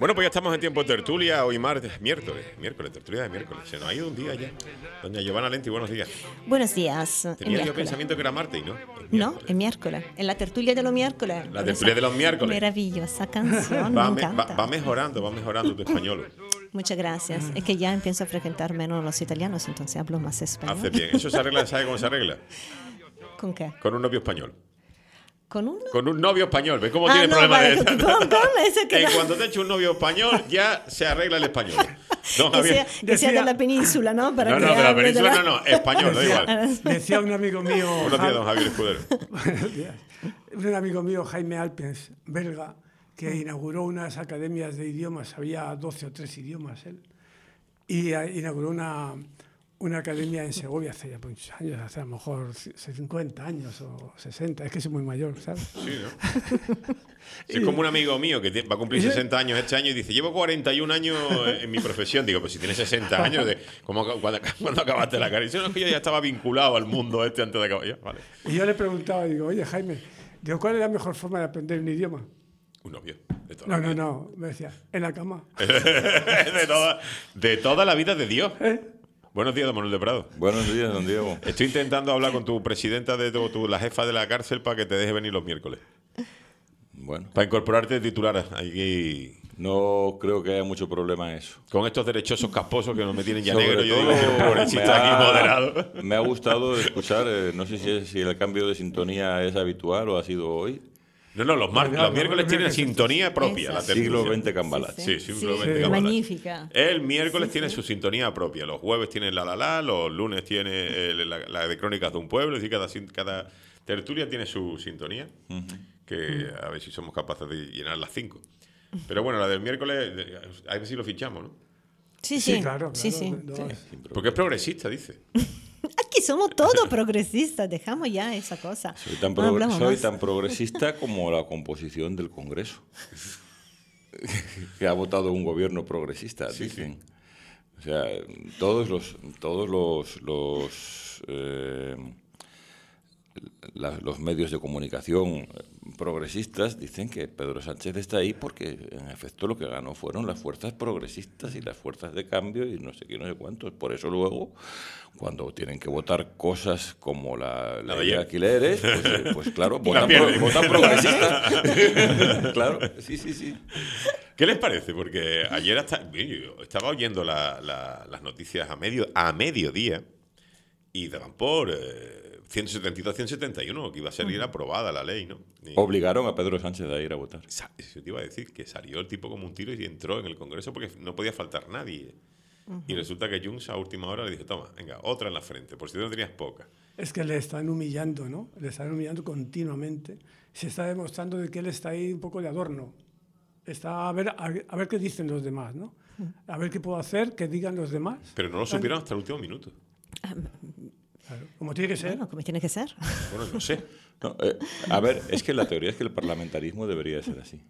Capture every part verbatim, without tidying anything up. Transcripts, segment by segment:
Bueno, pues ya estamos en tiempo de tertulia, hoy martes, miércoles, miércoles, tertulia de miércoles. Se nos ha ido un día ya. Doña Giovanna Lenti, buenos días. Buenos días. Tenía yo pensamiento que era martes y no. No, es miércoles. En la tertulia de los miércoles. La tertulia de los miércoles. Maravillosa canción, va, me me, encanta. va, va mejorando, va mejorando tu español. Muchas gracias. Es que ya empiezo a frecuentar menos los italianos, entonces hablo más español. Hace bien. ¿Eso se arregla? ¿Sabe cómo se arregla? ¿Con qué? Con un novio español. ¿Con un? Con un novio español. ¿Ves cómo Ah, tiene no, problemas vale, de con- con- con eso que En no. cuanto te eche un novio español, ya se arregla el español. No, Que Javier. sea, que sea de la península, ¿no? Para No, que no, de la hable península la- no, no, español, da igual. Decía un amigo mío, Buenos días, don Ja- Javier Escudero. Buenos días. Un amigo mío, Jaime Alpens, belga, que inauguró unas academias de idiomas, había doce o tres idiomas él, y eh, inauguró una, una academia en Segovia hace ya muchos años, hace a lo mejor cincuenta años o sesenta, es que soy muy mayor, ¿sabes? Sí, ¿no? Sí, es como un amigo mío que va a cumplir sesenta años este año y dice, llevo cuarenta y un años en mi profesión. Digo, pues si tienes sesenta años, de, ¿cómo, cuando, cuando acabaste la carrera? Dice, no, es que yo ya estaba vinculado al mundo este antes de acabar. Ya, vale. Y yo le preguntaba, digo, oye Jaime, digo, ¿cuál es la mejor forma de aprender un idioma? Un novio. De toda No, la no, vida. no, me decía, en la cama. de, toda, de toda la vida de Dios. ¿Eh? Buenos días, don Manuel de Prado. Buenos días, don Diego. Estoy intentando hablar con tu presidenta, de tu, tu- la jefa de la cárcel, para que te deje venir los miércoles. Bueno, Para incorporarte de titular ahí. no creo que haya mucho problema en eso. Con estos derechosos casposos que nos me tienen ya Sobre negro, yo todo, digo que un progresista me aquí ha- moderado. Me ha gustado escuchar, eh, no sé si, es- si el cambio de sintonía es habitual o ha sido hoy. No, no, los, mar- No, ya, los no, miércoles no, tienen no, sintonía propia. La Exacto. tertulia. Siglo veinte Cambalat. Sí, sí, Sí, siglo sí, veinte sí. Cambalat. Magnífica. El miércoles Sí, tiene sí. su sintonía propia. Los jueves tiene la la la, los lunes tiene eh, la, la de Crónicas de un Pueblo. Es decir, cada, sin- cada tertulia tiene su sintonía. Que a ver si somos capaces de llenar las cinco. Pero bueno, la del miércoles, de- a ver si lo fichamos, ¿no? Sí, sí. Sí, claro, Sí, claro, sí. no, sí. es- Porque es progresista, dice. Aquí somos todos progresistas, dejamos ya esa cosa. Soy tan, No pro- hablamos soy más. tan progresista como la composición del Congreso. Que ha votado un gobierno progresista, Sí, dicen. O sea, todos los, todos los, los, eh, la- los medios de comunicación progresistas dicen que Pedro Sánchez está ahí porque, en efecto, lo que ganó fueron las fuerzas progresistas y las fuerzas de cambio y no sé qué, no sé cuántos. Por eso luego, cuando tienen que votar cosas como la La de ley de ayer. alquileres, pues, eh, pues claro, La votan, pierden. pro- votan progresistas. Claro, sí, sí, sí. ¿Qué les parece? Porque ayer hasta, yo estaba oyendo la- la- las noticias a medio a mediodía y daban por eh, ciento setenta y dos, ciento setenta y uno, que iba a salir aprobada la ley, ¿no? Y Obligaron a Pedro Sánchez a ir a votar. sa- eso te iba a decir, que salió el tipo como un tiro y entró en el Congreso porque no podía faltar nadie. Y resulta que Junts a última hora le dijo, toma, venga, otra en la frente, por si tú no tenías poca. Es que le están humillando, ¿no? Le están humillando continuamente. Se está demostrando de que él está ahí un poco de adorno. Está a ver, a, a ver qué dicen los demás, ¿no? A ver qué puedo hacer, que digan los demás. Pero no lo supieron hasta el último minuto. Claro, como tiene que ser. Bueno, como tiene que ser. Bueno, no sé. No, eh, a ver, es que la teoría es que el parlamentarismo debería ser así.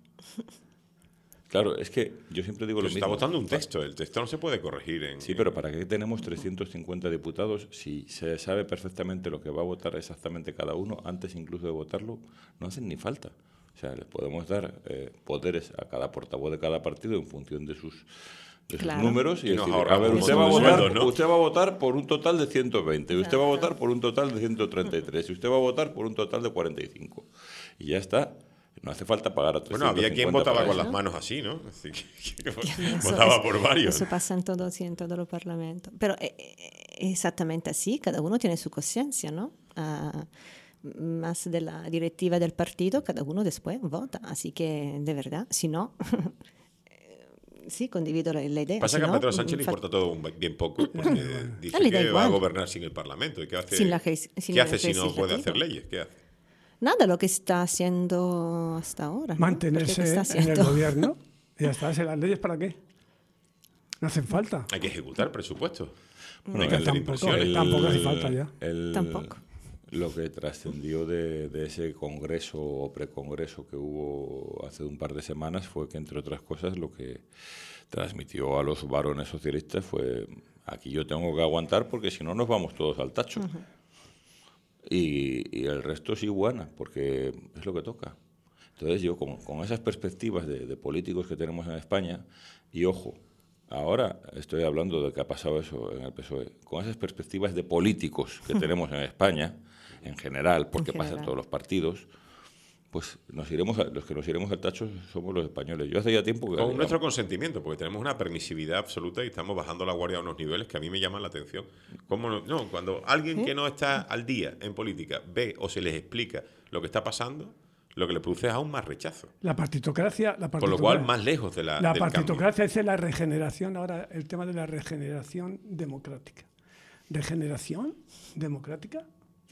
Claro, es que yo siempre digo Pero lo se mismo. está votando un texto, el texto no se puede corregir en... Sí, pero ¿para qué tenemos trescientos cincuenta diputados si se sabe perfectamente lo que va a votar exactamente cada uno? Antes incluso de votarlo, no hacen ni falta. O sea, les podemos dar eh, poderes a cada portavoz de cada partido en función de sus, de sus Claro. números y, Y nos decir, a ahorramos ver, un usted va, a montón de votar, sueldos, ¿no? usted va a votar por un total de ciento veinte, y usted va a Exacto. votar por un total de ciento treinta y tres, y usted va a votar por un total de cuarenta y cinco. Y ya está. No hace falta pagar a Bueno, había quien trescientos cincuenta votaba para con eso. las manos así, ¿no? Así que, que Eso- votaba eso- por varios. Eso pasa en todo, sí, en todo el Parlamento. Pero eh, eh, exactamente así, cada uno tiene su conciencia, ¿no? Ah, más de la directiva del partido, cada uno después vota. Así que, de verdad, si no, eh, sí, condivido la, la idea. Pasa si que a no, Pedro Sánchez le fa- importa todo un- bien poco, porque dice Ah, le da que va a igual. gobernar sin el Parlamento. ¿Y qué hace, Sin la ge- sin ¿qué el hace si no puede legislativo. hacer leyes? ¿Qué hace? Nada, lo que está haciendo hasta ahora. ¿no? Mantenerse Porque ¿qué está en el haciendo? gobierno. Y ya está. ¿Las leyes para qué? No hacen falta. Hay que ejecutar presupuestos. Bueno, hay que el- hacer tampoco, inversiones. tampoco hace falta ya. el- Tampoco. Lo que trascendió de, de ese congreso o precongreso que hubo hace un par de semanas fue que, entre otras cosas, lo que transmitió a los varones socialistas fue: aquí yo tengo que aguantar porque si no nos vamos todos al tacho. Y, y el resto es iguana, porque es lo que toca. Entonces yo con, con esas perspectivas de, de políticos que tenemos en España, y ojo, ahora estoy hablando de que ha pasado eso en el P S O E, con esas perspectivas de políticos que tenemos en España, en general, porque En pasa en general. todos los partidos, pues nos iremos a- los que nos iremos al tacho somos los españoles. Yo hace ya tiempo que... Con nuestro consentimiento, porque tenemos una permisividad absoluta y estamos bajando la guardia a unos niveles que a mí me llaman la atención. ¿Cómo no? No, cuando alguien que no está al día en política ve o se les explica lo que está pasando, lo que le produce es aún más rechazo. La partitocracia, la Por lo cual, más lejos de la, La del partitocracia es la regeneración, ahora el tema de la regeneración democrática. ¿Regeneración democrática?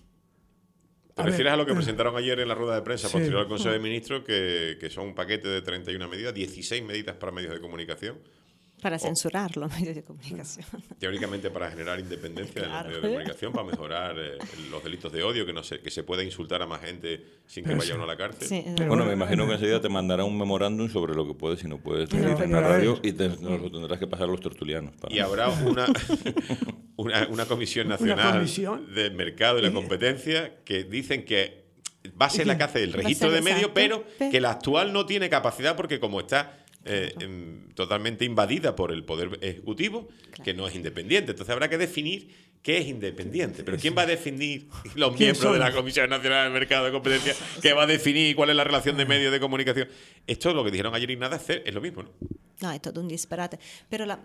¿Te A refieres ver, a lo que eh, presentaron ayer en la rueda de prensa sí. posterior al Consejo de Ministros, que, que son un paquete de treinta y una medidas, dieciséis medidas para medios de comunicación, Para censurar los medios de comunicación. teóricamente para generar independencia de los Claro. medios de comunicación, para mejorar eh, los delitos de odio, que no se, que se pueda insultar a más gente sin que Pero vaya sí. uno a la cárcel? Sí, Pero Bueno, me bueno, imagino que enseguida te mandará un memorándum sobre lo que puedes y no puedes decir Pero- en la pero a ver. radio y te, nos lo tendrás que pasar a los tertulianos. para- Y habrá una, una, una comisión nacional comisión. del mercado y la competencia que dicen que va a ser la que hace el Va a registro ser de medios, exacto, pero pero- que la actual no tiene capacidad porque como está eh, em, totalmente invadida por el Poder Ejecutivo, que no es independiente. Entonces habrá que definir qué es independiente. Pero ¿quién va a definir los ¿Quién miembros de son? la Comisión Nacional del Mercado de Competencia? ¿Qué va a definir cuál es la relación de medios de comunicación? Esto, lo que dijeron ayer y nada hacer, es lo mismo, ¿no? No, es todo un disparate. Pero la,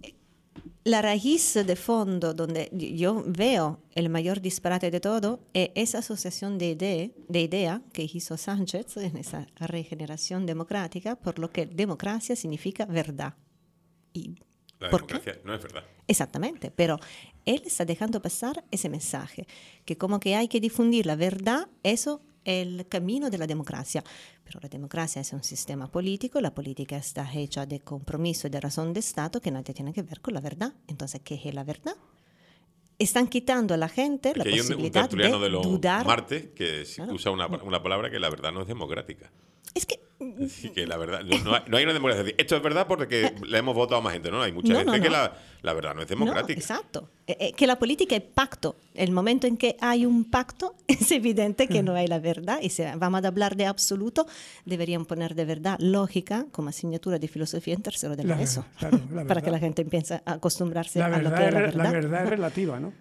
la raíz de fondo donde yo veo el mayor disparate de todo es esa asociación de idea, de idea que hizo Sánchez en esa regeneración democrática, por lo que democracia significa verdad. ¿Y La por qué? democracia no es verdad. Exactamente, pero él está dejando pasar ese mensaje, que como que hay que difundir la verdad, eso es el camino de la democracia. Pero la democracia es un sistema político, la política está hecha de compromiso y de razón de Estado que nada tiene que ver con la verdad. Entonces, ¿qué es la verdad? Están quitando a la gente la Que hay un, un posibilidad tertuliano de, de los dudar. martes que Claro. usa una, una palabra que la verdad no es democrática. Es que Así que la verdad, no, no hay, no hay una democracia. Es decir, esto es verdad porque le hemos votado a más gente, ¿no? Hay mucha No, gente no, que no. la, la verdad no es no, democrática. exacto. Eh, eh, que la política es pacto. El momento en que hay un pacto, es evidente que no hay la verdad. Y si vamos a hablar de absoluto, deberían poner de verdad lógica como asignatura de filosofía en tercero de la La- ESO. claro, la para que verdad. la gente empiece a acostumbrarse La a lo verdad, que es, es la re- verdad. la verdad es relativa, ¿no?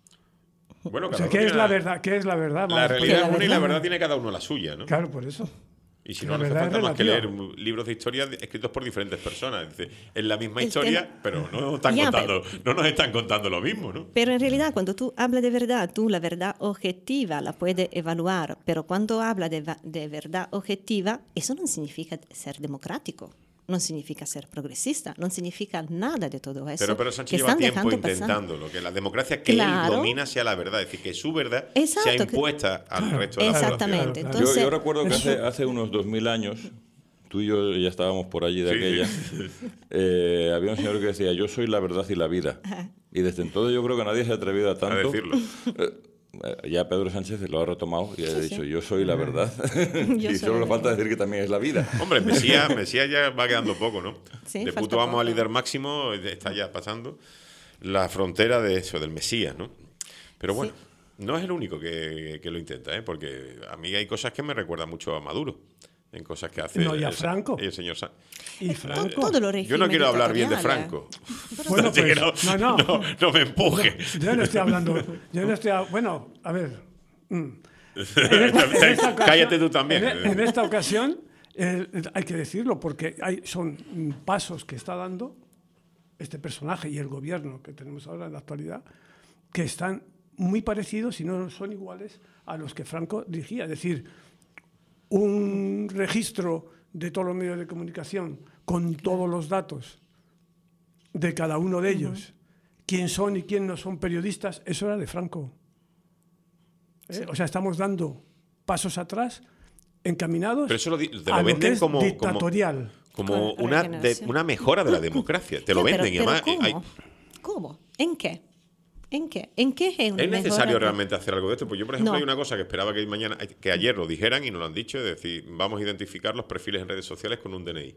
Bueno, O cada sea, uno ¿qué tiene es la verdad? ¿Qué es la verdad? La Vamos, realidad porque es una y la la verdad- verdad tiene cada uno la suya, ¿no? Claro, por eso. Y si La no, no hace verdad es falta más que leer relativa. un- libros de historia de- escritos por diferentes personas. Dice, es la misma El historia, tema- pero no nos, están Ya, contando, no nos están contando lo mismo, ¿no? Pero en realidad, cuando tú hablas de verdad, tú la verdad objetiva la puedes evaluar, pero cuando hablas de, va- de verdad objetiva, eso no significa ser democrático, no significa ser progresista, no significa nada de todo eso. Pero, pero que Sánchez lleva están tiempo dejando pasar. intentándolo, que la democracia que él Claro. domina sea la verdad, es decir, que su verdad Exacto, sea que- impuesta al resto de la Exactamente. Claro, claro. Yo, Entonces, yo recuerdo que eso- hace, hace unos dos mil años, tú y yo ya estábamos por allí de Sí, aquella, sí. eh, había un señor que decía, yo soy la verdad y la vida. Y desde entonces yo creo que nadie se ha atrevido a tanto. A decirlo. Eh, eh, ya Pedro Sánchez lo ha retomado y ha Sí, dicho, sí. yo soy la verdad. Yo y soy solo la le falta verdad. decir que también es la vida. Hombre, Mesías, Mesías ya va quedando poco, ¿no? Sí, de falta puto amo a poco. líder máximo está ya pasando la frontera de eso, del Mesías, ¿no? Pero bueno, no es el único que, que lo intenta, ¿eh? Porque a mí hay cosas que me recuerdan mucho a Maduro, en cosas que hace No, y a el, Franco. el señor Sa- Y Franco. todo lo Yo no quiero hablar bien de dictatorial, Franco. Bueno, Así que pues, no, no, no. no, no me empuje. Yo no estoy hablando. Yo no estoy. a- Bueno, a ver. mm. En esta- en esta ocasión- Cállate tú también. En, en esta ocasión eh, hay que decirlo porque hay, son mm, pasos que está dando este personaje y el gobierno que tenemos ahora en la actualidad que están muy parecidos y no son iguales a los que Franco dirigía. Es decir, un registro de todos los medios de comunicación con todos los datos de cada uno de ellos, quién son y quién no son periodistas, eso era de Franco. ¿Eh? O sea, estamos dando pasos atrás encaminados Pero eso lo, di- te a lo lo que venden es como, como, dictatorial. como Con una, de- regeneración. una mejora de la democracia. Te lo Ya, pero- venden y pero además eh, hay- ¿cómo? ¿Cómo? ¿En qué? ¿En qué? ¿En qué es una ¿Es necesario mejora? realmente hacer algo de esto? Pues yo, por ejemplo, No. hay una cosa que esperaba que mañana, que ayer lo dijeran y nos lo han dicho, es decir, vamos a identificar los perfiles en redes sociales con un D N I.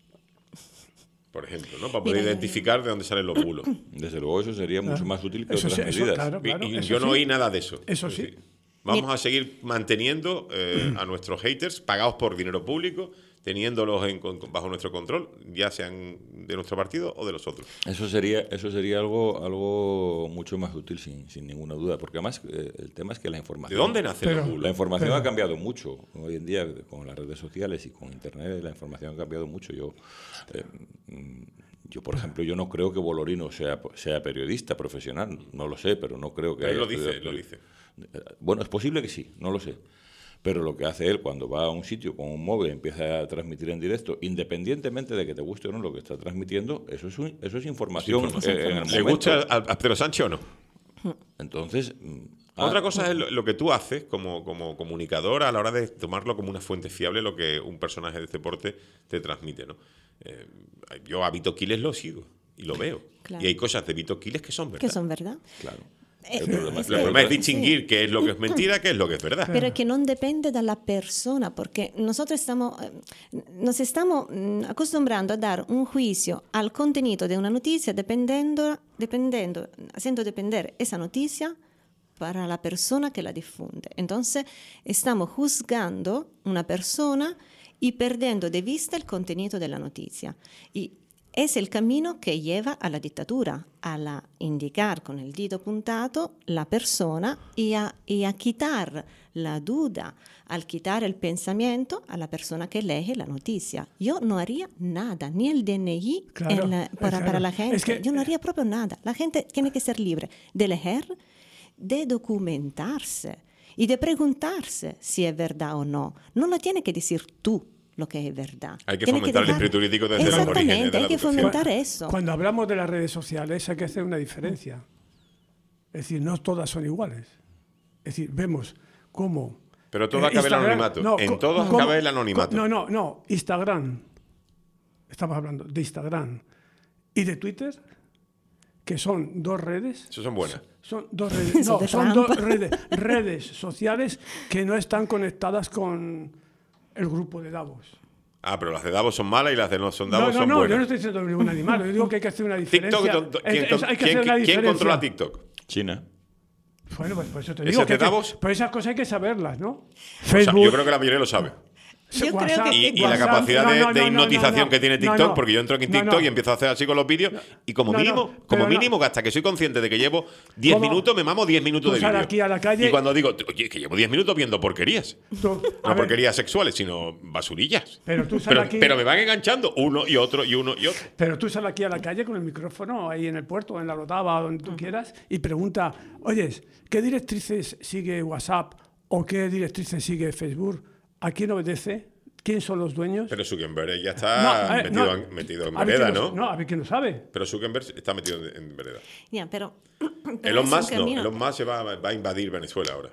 Por ejemplo, ¿no? Para poder Mira, identificar de dónde salen los bulos. Desde luego eso sería mucho más útil que Eso otras sí, eso, medidas. claro, Y- claro, y eso yo no sí. oí nada de eso. Eso Es sí. decir, vamos a seguir manteniendo eh, a nuestros haters pagados por dinero público, teniéndolos en, bajo nuestro control, ya sean de nuestro partido o de los otros. Eso sería, eso sería algo, algo mucho más útil, sin, sin ninguna duda, porque además eh, el tema es que la información... ¿De dónde nace Pero- el bulo? La información Pero- ha cambiado mucho. Hoy en día, con las redes sociales y con Internet, la información ha cambiado mucho. Yo, eh, mm, yo por ejemplo, yo no creo que Bolorino sea, sea periodista profesional. No lo sé, pero no creo que Él haya lo dice, estudiado él lo periodismo. dice. Bueno, es posible que sí, no lo sé. Pero lo que hace él cuando va a un sitio con un móvil y empieza a transmitir en directo, independientemente de que te guste o no lo que está transmitiendo, eso es, un- eso es información, información. eh, en el ¿Le momento. gusta a, a Pedro Sánchez o no? Entonces, mm, Otra ah, cosa es lo, lo que tú haces como, como comunicador a la hora de tomarlo como una fuente fiable, lo que un personaje de este deporte te transmite, ¿no? Eh, yo a Vito Quiles lo sigo y lo veo. Claro. Y hay cosas de Vito Quiles que son verdad. Que son verdad. claro. Eh, El problema es es El que- problema es Sí. distinguir qué es lo que es mentira, qué es lo que es verdad. Pero que no depende de la persona, porque nosotros estamos, eh, nos estamos mm, acostumbrando a dar un juicio al contenido de una noticia dependiendo, dependiendo, haciendo depender esa noticia para la persona que la difunde. Entonces, estamos juzgando una persona y perdiendo de vista el contenido de la noticia. Y es el camino que lleva a la dictadura, a la indicar con el dito puntado la persona y a, y a quitar la duda, al quitar el pensamiento a la persona que lee la noticia. Yo no haría nada, ni el D N I Claro, en la- eh, para, claro. para la gente. Es que- Yo no haría proprio nada. La gente tiene que ser libre de leer, de documentarse y de preguntarse si es verdad o no. No lo tiene que decir tú lo que es verdad. Hay que Tiene fomentar el dejar- espíritu crítico desde los orígenes de Exactamente, la hay que educación. fomentar eso. Cuando hablamos de las redes sociales hay que hacer una diferencia. Es decir, no todas son iguales. Es decir, vemos cómo... Pero todo eh, acaba en el Instagram- anonimato. no, En co- todo cómo- acaba el anonimato. co- No, no, no. Instagram. Estamos hablando de Instagram. Y de Twitter, que son dos redes. Eso son buenas. Son dos redes, Son no, de son Trump. dos redes, redes sociales que no están conectadas con el grupo de Davos. Ah, pero las de Davos son malas y las de no son No, Davos no, son no, yo no buenas. estoy diciendo ningún animal. Yo digo que hay que hacer una diferencia. TikTok, ¿quién, Es- es- hay que quién- hacer una quién diferencia. controla TikTok? China. Bueno, pues por eso te ¿Ese digo es que, de que- Davos? pero esas cosas hay que saberlas, ¿no? O sea, yo creo que la mayoría lo sabe. Yo creo WhatsApp, que- Y, y la WhatsApp, capacidad no, de, no, de no, no, hipnotización no, que tiene no, TikTok, no. porque yo entro en No, TikTok no. y empiezo a hacer así con los vídeos, y como No, no, mínimo, pero como no. mínimo, hasta que soy consciente de que llevo diez ¿Cómo? minutos, me mamo diez minutos Tú de sal vídeo. aquí a la calle- Y cuando digo, oye, que llevo diez minutos viendo porquerías. Tú, a No ver, porquerías sexuales, sino basurillas. Pero tú sal pero, aquí- pero me van enganchando uno y otro y uno y otro. Pero tú sales aquí a la calle con el micrófono ahí en el puerto, en la Lotava, donde tú quieras, y pregunta, oyes, ¿qué directrices sigue WhatsApp o qué directrices sigue Facebook? ¿A quién obedece? ¿Quién son los dueños? Pero Zuckerberg ya No, está eh, metido, no. en, metido en A ver vereda, quién lo- ¿no? No, a ver quién lo sabe. Pero Zuckerberg está metido en, en vereda. Ya, pero, pero Elon es un Musk no, camino. Elon Musk se va, va a invadir Venezuela ahora.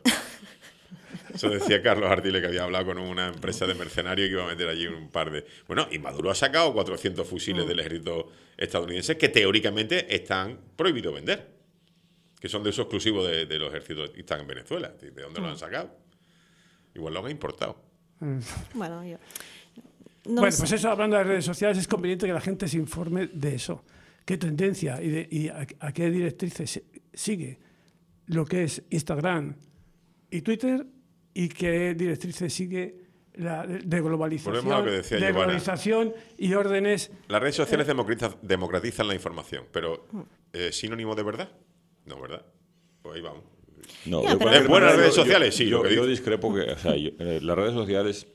Eso decía Carlos Artile, que había hablado con una empresa de mercenarios que iba a meter allí un par de... Bueno, y Maduro ha sacado cuatrocientos fusiles del ejército estadounidense que teóricamente están prohibidos vender. Que son de uso exclusivo de, de los ejércitos que están en Venezuela. ¿De dónde lo han sacado? Igual lo han importado. Bueno, yo... no bueno, sé. pues eso, hablando de redes sociales, es conveniente que la gente se informe de eso. ¿Qué tendencia y, de- y a, a qué directrices se- sigue lo que es Instagram y Twitter y qué directrices sigue la de, de globalización, Volvemos a lo que decía de Giovanna. globalización y órdenes? Las redes sociales democratiza- democratizan la información, pero ¿eh, ¿sinónimo de verdad? No, ¿verdad? Pues ahí vamos. No, Ya, yo pero- cuando- ¿Es buenas yo- redes yo- sociales? Sí, Yo, lo que yo dice. discrepo que, o sea, yo- eh, las redes sociales,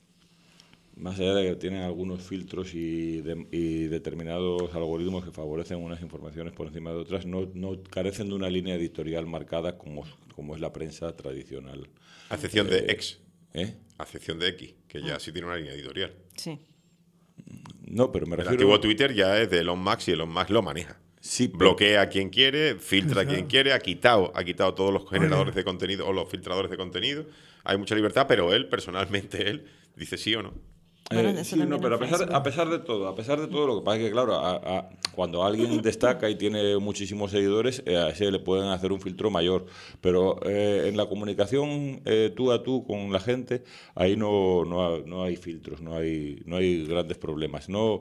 más allá de que tienen algunos filtros y, de- y determinados algoritmos que favorecen unas informaciones por encima de otras, no, no carecen de una línea editorial marcada como, como es la prensa tradicional. A excepción de X, ¿Eh? a excepción de X, que ya sí tiene una línea editorial. Sí. No, pero me El refiero... antiguo Twitter ya es de Elon Musk y Elon Musk lo maneja. Sí, pero- Bloquea a quien quiere, filtra a quien quiere, ha quitado, ha quitado todos los generadores de contenido o los filtradores de contenido. Hay mucha libertad, pero él, personalmente, él, dice sí o no. Bueno, Eh, eso sí, también no, en pero a pesar, Facebook. a pesar de todo, a pesar de todo, lo que pasa es que, claro, a- a- cuando alguien destaca y tiene muchísimos seguidores, eh, a ese le pueden hacer un filtro mayor. Pero eh, en la comunicación eh, tú a tú con la gente, ahí no, no, ha- no hay filtros, no hay, no hay grandes problemas. No,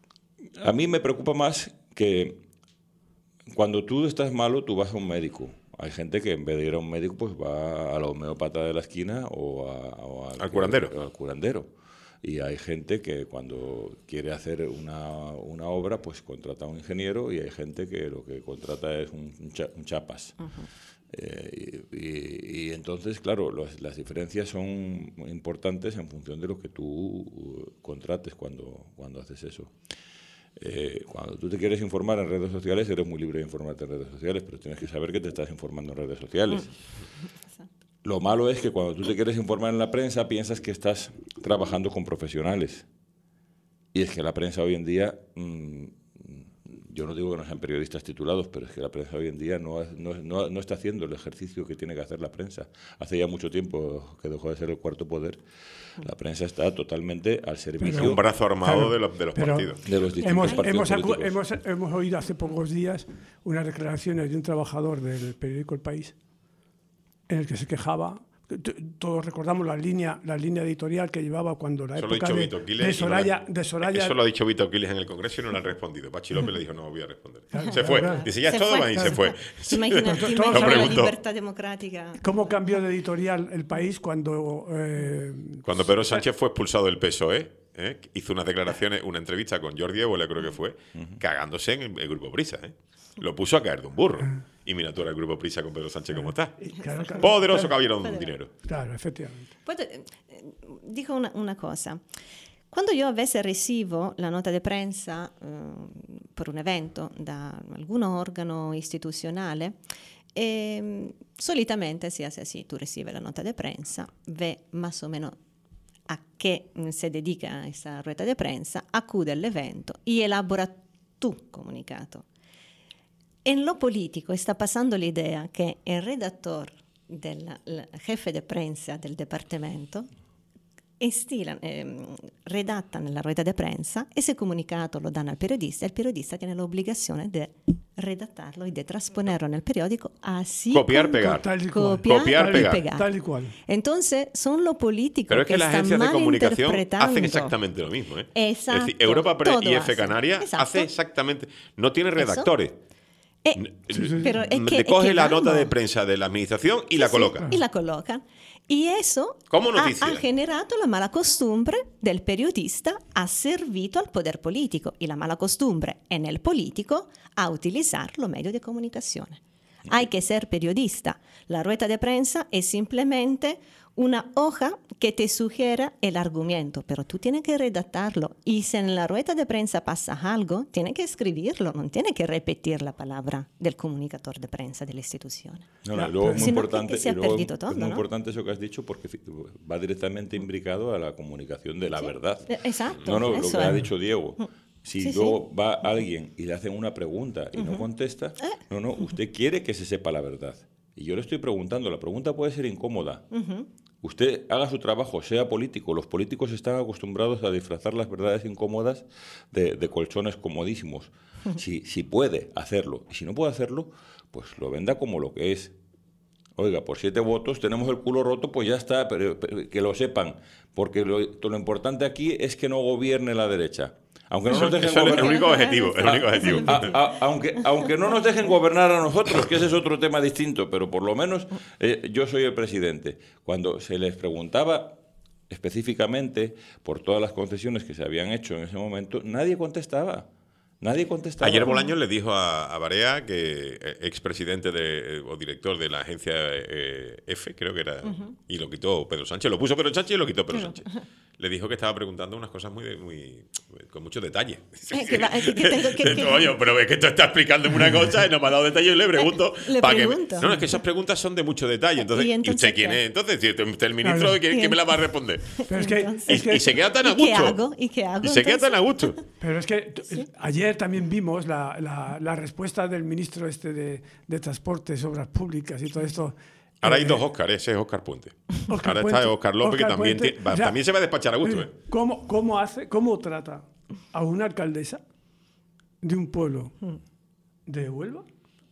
a mí me preocupa más que cuando tú estás malo, tú vas a un médico. Hay gente que en vez de ir a un médico, pues va a la homeópata de la esquina o, a, o al curandero. al curandero. Y hay gente que cuando quiere hacer una, una obra, pues contrata a un ingeniero, y hay gente que lo que contrata es un, un, cha, un chapas. Uh-huh. eh, y, y, y entonces, claro, los, las diferencias son importantes en función de lo que tú contrates cuando, cuando haces eso. Eh, cuando tú te quieres informar en redes sociales, eres muy libre de informarte en redes sociales, pero tienes que saber que te estás informando en redes sociales. Lo malo es que cuando tú te quieres informar en la prensa, piensas que estás trabajando con profesionales. Y es que la prensa hoy en día, mmm, yo no digo que no sean periodistas titulados, pero es que la prensa hoy en día no, no, no, no está haciendo el ejercicio que tiene que hacer la prensa. Hace ya mucho tiempo que dejó de ser el cuarto poder. La prensa está totalmente al servicio. Pero, un brazo armado claro, de, los, de los partidos. De los distintos hemos, partidos hemos, políticos. Hemos, hemos oído hace pocos días unas declaraciones de un trabajador del periódico El País, en el que se quejaba. Todos recordamos la línea, la línea editorial que llevaba cuando la eso época de, de, Soraya, de Soraya... Eso lo ha dicho Vito Quiles en el Congreso y no le han respondido. Pachi López le dijo, no voy a responder. Claro, se claro, fue. claro. Dice, ya se es todo, fue. y se fue. Imagínate, no imagínate la preguntó. libertad democrática. ¿Cómo cambió de editorial El País cuando... Eh, cuando Pedro Sánchez fue expulsado del P S O E? ¿eh? Hizo unas declaraciones, una entrevista con Jordi Évole, creo que fue, uh-huh. cagándose en el, el Grupo Prisa. ¿eh? Lo puso a caer de un burro. Y mira tú ahora el Grupo Prisa con Pedro Sánchez cómo está. Claro, claro, Poderoso claro, caballero de claro. dinero. Claro, efectivamente. Poi, dico una, una cosa. Quando io a veces ricevo la nota di prensa eh, per un evento da algún organo istituzionale, eh, solitamente si hace así, tu ricevi la nota di prensa, ve más o menos a qué se dedica esa rueda de prensa, acude all'evento y elabora tu comunicato. En lo político está pasando l'idea che il redattore, del il jefe de prensa del departamento, estila, eh, redatta nella rueda de prensa, ese comunicato lo danno al periodista, e il periodista tiene l'obbligazione di redattarlo y de transponerlo en el periódico así copiar, como, pegar. Tal y cual. copiar, Copiar, y pegar. pegar. Tal y cual. Entonces son los políticos Pero es que, que las están agencias de mal comunicación interpretando. hacen exactamente lo mismo. ¿eh? Exacto. Es decir, Europa Press todo y F hacen. Canarias Exacto. hace exactamente. No tiene redactores. Eh, pero es que, Te coge es que la vamos. nota de prensa de la administración y Sí, la sí, coloca. y la colocan. Y eso Como ha, noticia. ha generato la mala costumbre del periodista a servito al poder político y la mala costumbre en el político a utilizar los medios de comunicación. Hay que ser periodista. La rueda de prensa es simplemente una hoja que te sugiere el argumento, pero tú tienes que redactarlo. Y si en la rueda de prensa pasa algo, tienes que escribirlo, no tienes que repetir la palabra del comunicador de prensa de la institución. No, no, y luego es muy, Sino importante, que se ha y luego perdido todo, es muy ¿no? importante eso que has dicho, porque va directamente imbricado a la comunicación de la Sí, verdad. exacto, No, no, lo eso que ha es. dicho Diego. Si Sí, luego va alguien y le hacen una pregunta y uh-huh. no contesta, no, no, usted quiere que se sepa la verdad. Y yo le estoy preguntando, la pregunta puede ser incómoda. Uh-huh. Usted haga su trabajo, sea político. Los políticos están acostumbrados a disfrazar las verdades incómodas de, de colchones comodísimos. Uh-huh. Si, si puede hacerlo, y si no puede hacerlo, pues lo venda como lo que es. Oiga, por siete votos tenemos el culo roto, pues ya está, pero, pero que lo sepan. Porque lo, lo importante aquí es que no gobierne la derecha. Aunque no nos dejen Eso es gobernar. el único objetivo. El único objetivo. A, a, aunque, aunque no nos dejen gobernar a nosotros, que ese es otro tema distinto, pero por lo menos eh, yo soy el presidente. Cuando se les preguntaba específicamente por todas las concesiones que se habían hecho en ese momento, nadie contestaba. Nadie contestaba. Ayer Bolaños le dijo a, a Barea, que eh, expresidente de, o director de la agencia eh, F, creo que era, uh-huh. y lo quitó Pedro Sánchez. Lo puso Pedro Sánchez y lo quitó Pedro Sánchez. Le dijo que estaba preguntando unas cosas muy, muy con mucho detalle. Eh, que va, que tengo, que, que, Oye, pero es que tú estás explicándome una cosa y no me ha dado detalle y le pregunto. Eh, le para pregunto. Que, no, es que esas preguntas son de mucho detalle. Entonces, ¿y, entonces, ¿y usted quién es? Entonces, si usted es el ministro, claro. ¿quién, ¿quién me la va a responder? Pero es que, entonces, es que, y, y se queda tan a ¿y gusto. qué hago? ¿Y qué hago? Y se queda entonces? tan a gusto. Pero es que ¿Sí? ayer también vimos la, la, la respuesta del ministro este de, de Transportes, Obras Públicas y todo esto. Ahora eh, hay dos Óscar, ese es Óscar Puente. Oscar Ahora Puente, está Óscar López, Oscar que también, Puente, te, va, o sea, también se va a despachar a gusto. ¿eh? ¿Cómo, cómo, hace, ¿Cómo trata a una alcaldesa de un pueblo de Huelva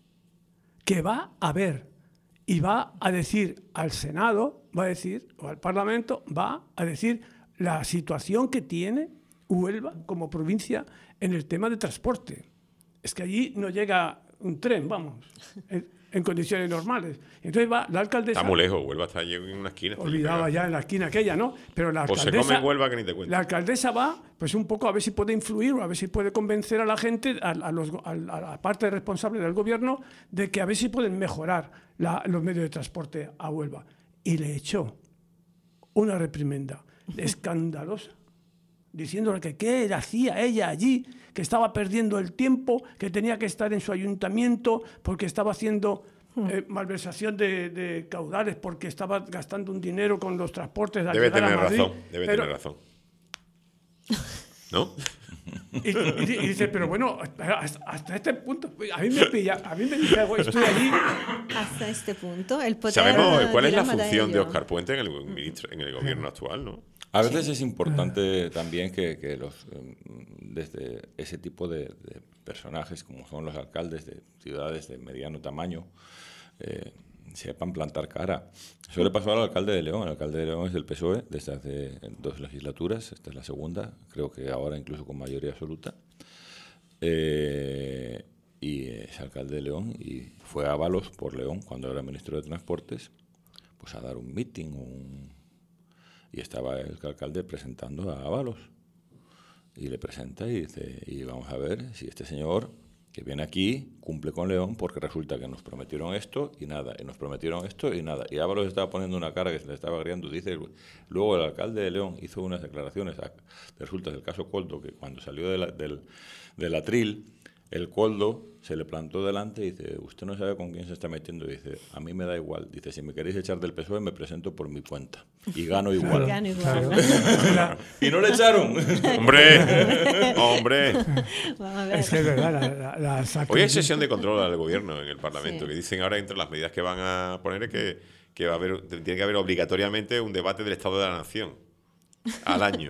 que va a ver y va a decir al Senado, va a decir, o al Parlamento, va a decir la situación que tiene Huelva como provincia en el tema de transporte? Es que allí no llega un tren, vamos. en condiciones normales. Entonces va la alcaldesa... Está muy lejos, Huelva está allí en una esquina. Olvidaba ya en la esquina aquella, ¿no? Pero la Pues alcaldesa... se come en Huelva que ni te cuento. La alcaldesa va, pues un poco a ver si puede influir o a ver si puede convencer a la gente, a, a, los, a, a la parte responsable del gobierno, de que a ver si pueden mejorar la, los medios de transporte a Huelva. Y le echó una reprimenda escandalosa, diciéndole que qué hacía ella allí, que estaba perdiendo el tiempo, que tenía que estar en su ayuntamiento porque estaba haciendo eh, malversación de, de caudales, porque estaba gastando un dinero con los transportes de Debe llegar a tener Madrid. razón, debe Pero- tener razón. ¿No? Y, y- y dice, pero bueno, hasta, hasta este punto, a mí me pilla, a mí me dice, "Bueno, estoy allí". Hasta este punto, el poder Sabemos cuál es la dilema de función de ello. Óscar Puente en el, ministro, en el gobierno actual, ¿no? A veces es importante también que, que los, eh, desde ese tipo de, de personajes, como son los alcaldes de ciudades de mediano tamaño, eh, sepan plantar cara. Eso le pasó al alcalde de León. El alcalde de León es del P S O E desde hace dos legislaturas, esta es la segunda, creo que ahora incluso con mayoría absoluta. Eh, y es alcalde de León y fue a Ábalos por León cuando era ministro de Transportes, pues a dar un meeting, un... y estaba el alcalde presentando a Ábalos. Y le presenta y dice, y vamos a ver si este señor que viene aquí cumple con León, porque resulta que nos prometieron esto y nada, y nos prometieron esto y nada. Y Ábalos estaba poniendo una cara que se le estaba agriando. Dice, luego el alcalde de León hizo unas declaraciones, resulta del caso Coldo, que cuando salió de la, del, del atril, el Coldo se le plantó delante y dice, usted no sabe con quién se está metiendo. Y dice, a mí me da igual. Dice, si me queréis echar del P S O E, me presento por mi cuenta. Y gano igual. Gano igual. Claro. Y no le echaron. ¡Hombre! ¡Hombre! Vamos a ver. Es que es verdad, la, la, la saca- Hoy hay sesión de control al gobierno en el Parlamento, Sí. que dicen ahora entre las medidas que van a poner es que, que va a haber, tiene que haber obligatoriamente un debate del Estado de la Nación al año.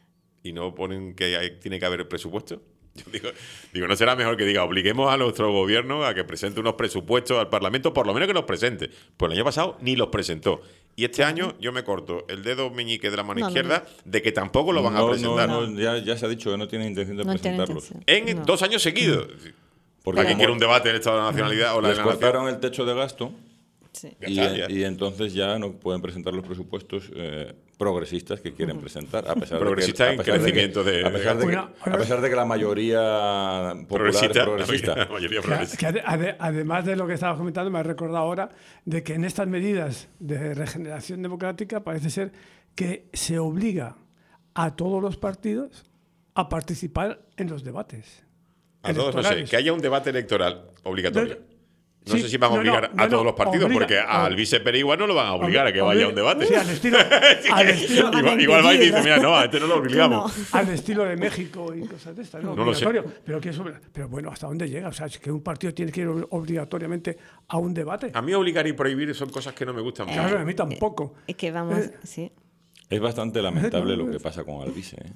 Y no ponen que hay- tiene que haber presupuesto. Yo digo, digo, ¿no será mejor que diga, obliguemos a nuestro gobierno a que presente unos presupuestos al Parlamento, por lo menos que los presente? Pues el año pasado ni los presentó. Y este año yo me corto el dedo meñique de la mano No, no, izquierda de que tampoco lo van a No, presentar. no, no, ya, ya se ha dicho que no tiene intención de No tiene presentarlos. intención. En No. dos años seguidos. Porque ¿Para qué como quiere un debate del Estado de la Nacionalidad o la de les la Nación? cortaron el techo de gasto Sí. Ya y, está, ya. y entonces ya no pueden presentar los presupuestos eh, progresistas que quieren presentar, a pesar Progresistas de en que, a pesar de que- crecimiento de- a pesar de que, Una- a pesar de que la mayoría popular es Progresista. progresista. La mayoría Que, progresista. que ade- ade- además de lo que estabas comentando, me ha recordado ahora de que en estas medidas de regeneración democrática parece ser que se obliga a todos los partidos a participar en los debates. A todos, no sé, electorales. que haya un debate electoral obligatorio. No Sí, sé si van a no, no, obligar no, a todos no, los partidos, obliga- porque al ob- vice Pérez igual no lo van a obligar a que vaya a un debate. Sí, al estilo, al estilo, igual, igual va y dice, mira, no, a este no lo obligamos. al estilo de México y cosas de estas, ¿no? No lo sé. Obligatorio. Pero, que eso- pero bueno, ¿hasta dónde llega? O sea, es que un partido tiene que ir obligatoriamente a un debate. A mí obligar y prohibir son cosas que no me gustan mucho. Claro, a mí tampoco. Es que vamos, Eh, sí. Es bastante lamentable lo que pasa con Alvise. ¿eh?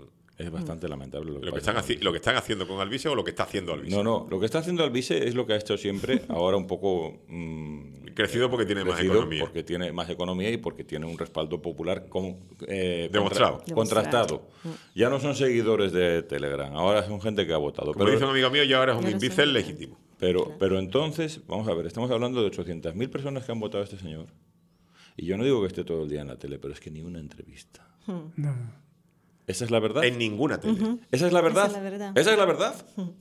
Es bastante lamentable lo que Lo que, pasa. están con haci- lo que están haciendo con Alvise o lo que está haciendo Alvise. No, no, lo que está haciendo Alvise es lo que ha hecho siempre, ahora un poco mm, Crecido porque tiene más crecido economía. porque tiene más economía y porque tiene un respaldo popular con, eh, Demostrado. contra- contrastado. Ya no son seguidores de Telegram, ahora son gente que ha votado. Como Pero, dice un amigo mío, ya ahora es un Ya lo Alvise sé. legítimo. pero, pero entonces, vamos a ver, estamos hablando de ochocientas mil personas que han votado a este señor. Y yo no digo que esté todo el día en la tele, pero es que ni una entrevista. No, no. ¿Esa es la verdad? En ninguna tele. ¿Esa es la verdad? Esa es la verdad. ¿Esa es la verdad?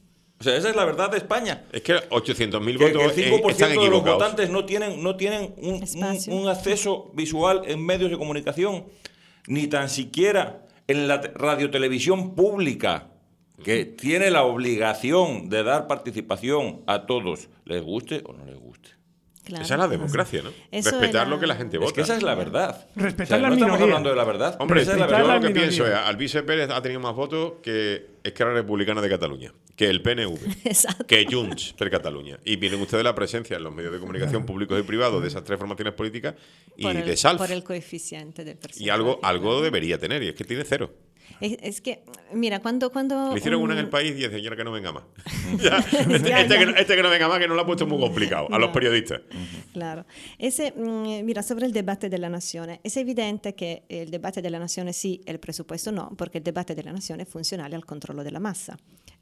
O sea, esa es la verdad de España. Es que ochocientos mil Que, que votos el eh, cinco por están ciento de los equivocados. votantes no tienen, no tienen un, un- Espacio. un acceso visual en medios de comunicación, ni tan siquiera en la te- radiotelevisión pública, que tiene la obligación de dar participación a todos, les guste o no les guste. Claro. Esa es la democracia, ¿no? Eso Respetar era- lo que la gente Es vota. que esa es la verdad. Respetar O sea, la no estamos minoría. hablando de la verdad. Hombre, esa es la yo respetar verdad. lo que la pienso es, minoría. Alvise Pérez ha tenido más votos que Esquerra Republicana de Cataluña, que el P N V, Exacto. que Junts per Cataluña. Y miren ustedes la presencia en los medios de comunicación públicos y privados de esas tres formaciones políticas y por el, de Salf. por el coeficiente de personas. Y algo, algo debería tener, y es que tiene cero. Es, es que, mira, cuando... cuando Le hicieron una en un- el país y dice, señora, que no venga más. Ya, este, Ya, este ya. que, no- este que no venga más, que nos lo ha puesto muy complicado a los No. periodistas. Claro. Ese, mm, mira, sobre el debate de la nación, es evidente que el debate de la nación sí, el presupuesto no, porque el debate de la nación es funcional al controllo della massa.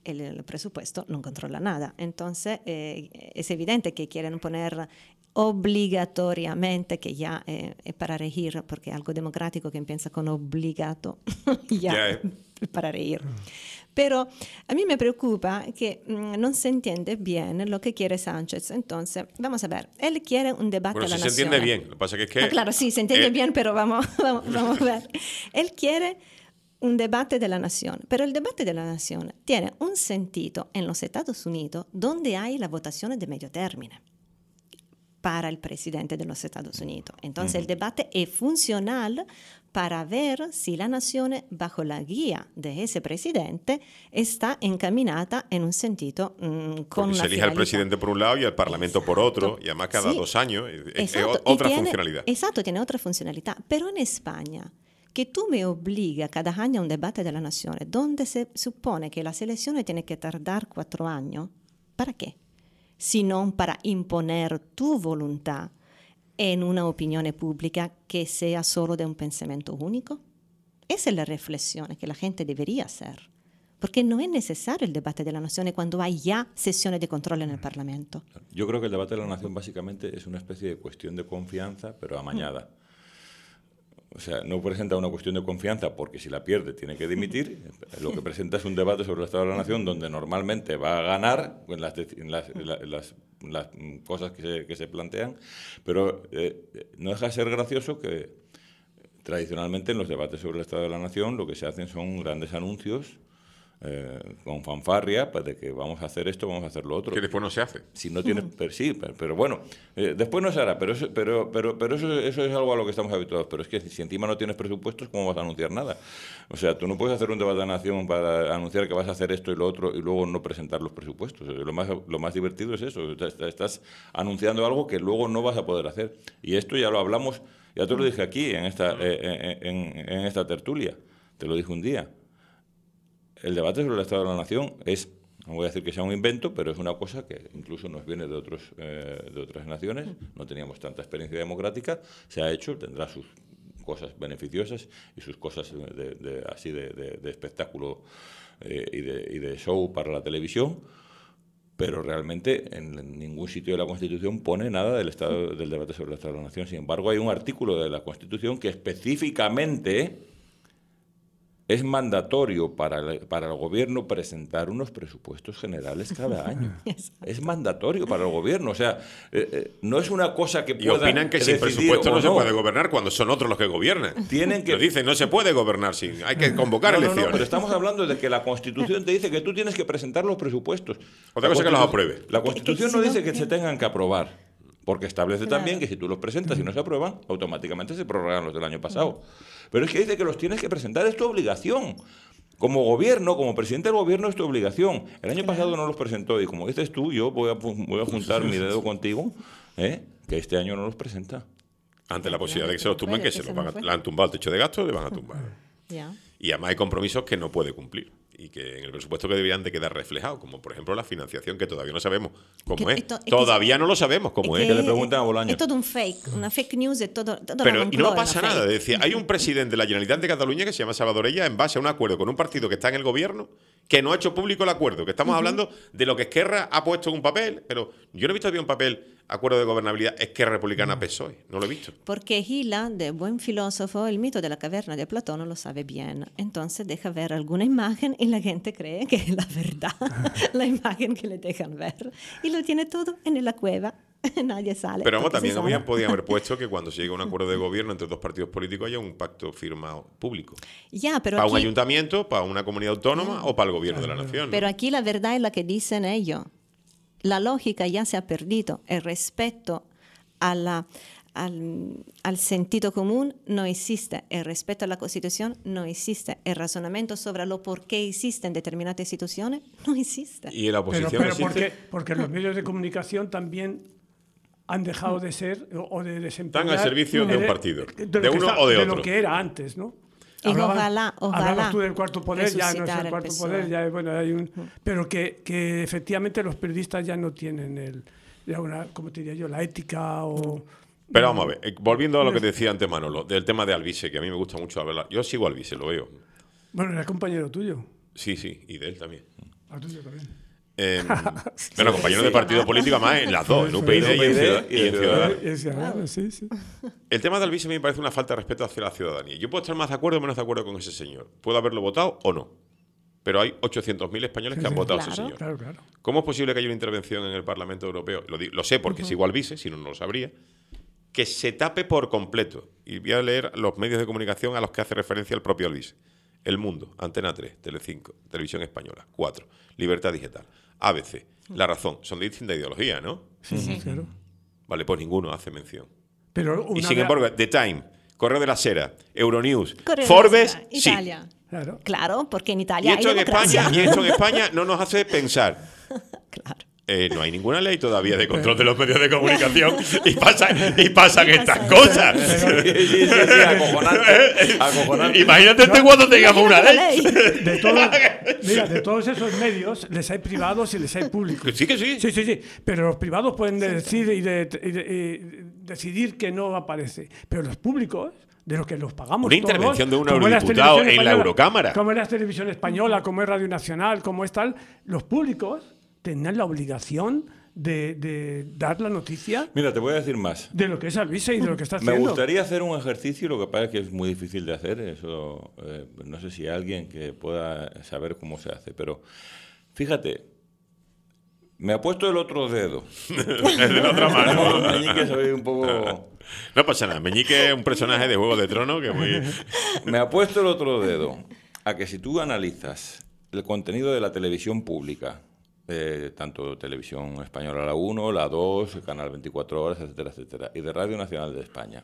el, el presupuesto no controla nada. Entonces eh, es evidente que quieren poner obligatoriamente, que ya eh, es para reír, porque algo democrático que empieza con obligato, ya Ya, es para reír. Pero a mí me preocupa que mmm, no se entiende bien lo que quiere Sánchez. Entonces, vamos a ver, él quiere un debate Bueno, a la sí se nación. entiende bien. Lo que pasa que es que... Ah, claro, sí, se entiende eh, bien, pero vamos, vamos, vamos a ver. Él quiere un debate de la nación, pero el debate de la nación tiene un sentido en los Estados Unidos donde hay la votación de medio término para el presidente de los Estados Unidos. Entonces, uh-huh. el debate es funcional para ver si la nación, bajo la guía de ese presidente, está encaminada en un sentido mmm, con Porque una se elige al presidente por un lado y al parlamento exacto. por otro, y además cada sí. dos años es, es Exacto. otra tiene, funcionalidad. Exacto, tiene otra funcionalidad. Pero en España, que tú me obligas cada año a un debate de la nación, donde se supone que las elecciones tienen que tardar cuatro años, ¿para qué? Sino para imponer tu voluntad en una opinión pública que sea solo de un pensamiento único. Esa es la reflexión que la gente debería hacer, porque no es necesario el debate de la nación cuando hay ya sesiones de control en el Parlamento. Yo creo que el debate de la nación básicamente es una especie de cuestión de confianza, pero amañada. O sea, no presenta una cuestión de confianza porque si la pierde tiene que dimitir. Lo que presenta es un debate sobre el Estado de la Nación donde normalmente va a ganar en las, en las, en las, en las, en las cosas que se, que se plantean, pero eh, no deja de ser gracioso que tradicionalmente en los debates sobre el Estado de la Nación lo que se hacen son grandes anuncios Eh, con fanfarria, pues, de que vamos a hacer esto, vamos a hacer lo otro. Que después no se hace. Si no tienes, pero, sí, pero, pero bueno, eh, después no se hará, pero, eso, pero, pero, pero eso, eso es algo a lo que estamos habituados. Pero es que si encima no tienes presupuestos, ¿cómo vas a anunciar nada? O sea, tú no puedes hacer un debate de la nación para anunciar que vas a hacer esto y lo otro y luego no presentar los presupuestos. Lo más, lo más divertido es eso, estás anunciando algo que luego no vas a poder hacer. Y esto ya lo hablamos, ya te lo dije aquí en esta, eh, en, en, en esta tertulia, te lo dije un día. El debate sobre el Estado de la Nación es, no voy a decir que sea un invento, pero es una cosa que incluso nos viene de, otros, eh, de otras naciones. No teníamos tanta experiencia democrática, se ha hecho, tendrá sus cosas beneficiosas y sus cosas de, de, así de, de, de espectáculo eh, y, de, y de show para la televisión, pero realmente en ningún sitio de la Constitución pone nada del, estado, del debate sobre el Estado de la Nación. Sin embargo, hay un artículo de la Constitución que específicamente es mandatorio para el, para el gobierno presentar unos presupuestos generales cada año. Es mandatorio para el gobierno. O sea, eh, eh, no es una cosa que pueda. Y opinan que sin presupuesto no, no se puede gobernar cuando son otros los que gobiernan. Tienen que. Lo dicen, no se puede gobernar sin. Hay que convocar no, no, elecciones. No, pero estamos hablando de que la Constitución te dice que tú tienes que presentar los presupuestos. Otra la cosa que los apruebe. La Constitución no dice que se tengan que aprobar. Porque establece claro. también que si tú los presentas y no se aprueban, automáticamente se prorrogan los del año pasado. Pero es que dice que los tienes que presentar, es tu obligación. Como gobierno, como presidente del gobierno, es tu obligación. El año pasado no los presentó y como dices tú, yo voy a, voy a juntar mi dedo contigo, ¿eh? que este año no los presenta. Ante la posibilidad de que se los tumben, que se los van a, le han tumbado el techo de gasto, le van a tumbar. Ya. Y además hay compromisos que no puede cumplir y que en el presupuesto que deberían de quedar reflejados, como por ejemplo la financiación, que todavía no sabemos cómo que es. esto, todavía es no lo sabemos cómo es. es. Que le preguntan a Bolaño. Es todo un fake, una fake news de todo. todo Pero y no pasa nada. Es decir, hay un presidente de la Generalitat de Cataluña que se llama Salvador Illa en base a un acuerdo con un partido que está en el gobierno que no ha hecho público el acuerdo. Que estamos uh-huh. hablando de lo que Esquerra ha puesto en un papel, pero yo no he visto todavía un papel, acuerdo de gobernabilidad, Esquerra Republicana P S O E. No lo he visto. Porque Gila, de buen filósofo, el mito de la caverna de Platón lo sabe bien. Entonces deja ver alguna imagen y la gente cree que es la verdad, la imagen que le dejan ver. Y lo tiene todo en la cueva. Nadie sale. Pero vamos, también habían, podían haber puesto que cuando se llegue a un acuerdo de gobierno entre dos partidos políticos haya un pacto firmado público. Ya, pero para aquí, un ayuntamiento, para una comunidad autónoma o para el gobierno de la nación. Pero ¿no? aquí la verdad es la que dicen ellos. La lógica ya se ha perdido. El respeto a la, al, al sentido común no existe. El respeto a la Constitución no existe. El razonamiento sobre lo por qué existen determinadas instituciones no existe. Y la oposición pero, pero existe. porque, porque los medios de comunicación también han dejado de ser o de desempeñar... Están al servicio de un partido, de, de uno está, o de, de otro. lo que era antes, ¿no? Y Hablabas, ojalá, ojalá hablabas tú del cuarto poder, ya no es el el cuarto P S O E. poder, ya, bueno, hay un, pero que, que efectivamente los periodistas ya no tienen el, ya una, ¿cómo te diría yo? La ética o... Pero vamos a ver, volviendo a lo que te decía antes Manolo, del tema de Alvise, que a mí me gusta mucho hablar. Yo sigo a Alvise, lo veo. Bueno, era compañero tuyo. Sí, sí, y de él también. A tuyo también. Eh, bueno, compañeros de partido político, más en las dos, en U P y D y en Ciudad- y en Ciudadanos. Y en Ciudadanos, sí, sí. El tema de Albizu me parece una falta de respeto hacia la ciudadanía. Yo puedo estar más de acuerdo o menos de acuerdo con ese señor. Puedo haberlo votado o no. Pero hay ochocientos mil españoles que han votado a ese Claro. señor. Claro, claro. ¿Cómo es posible que haya una intervención en el Parlamento Europeo? Lo, di- lo sé porque sigo al vice, si no, no lo sabría. Que se tape por completo. Y voy a leer los medios de comunicación a los que hace referencia el propio Albizu. El Mundo, Antena tres, Telecinco, Televisión Española, cuatro, Libertad Digital, A B C, La Razón. Son de distinta ideología, ¿no? Sí, sí, claro. Vale, pues ninguno hace mención. Pero Y una sin vez- embargo, The Time, Correo de la Sera, Euronews, Correo de la Forbes, Sera, sí. Italia. Claro. Claro, porque en Y Italia hay esto, en democracia. España, y esto en España no nos hace pensar. Claro. Eh, no hay ninguna ley todavía de control de los medios de comunicación y pasan, y pasan estas cosas. Sí, sí, sí, sí, acojonante. acojonante. Imagínate este cuando tengamos una ley. De todos, mira, de todos esos medios, les hay privados y les hay públicos. Sí que sí. Sí, sí, sí. Pero los privados pueden decir y, de- y de- y decidir que no aparece. Pero los públicos, de los que los pagamos Una todos, intervención de un como es la eurodiputado televisión en la española, Eurocámara. Como es la televisión española, como es Radio Nacional, como es tal, los públicos tenían la obligación de, de dar la noticia Mira, te voy a decir más. de lo que es Alvise y de lo que está Me haciendo. gustaría hacer un ejercicio, lo que pasa es que es muy difícil de hacer. Eso, eh, no sé si hay alguien que pueda saber cómo se hace, pero fíjate, me ha puesto el otro dedo. Es de la otra mano. Meñique, soy un poco. No pasa nada. Meñique es un personaje de Juego de Tronos que muy... Me ha puesto el otro dedo a que si tú analizas el contenido de la televisión pública, eh, tanto Televisión Española la uno, la dos, el Canal veinticuatro horas, etcétera, etcétera, y de Radio Nacional de España,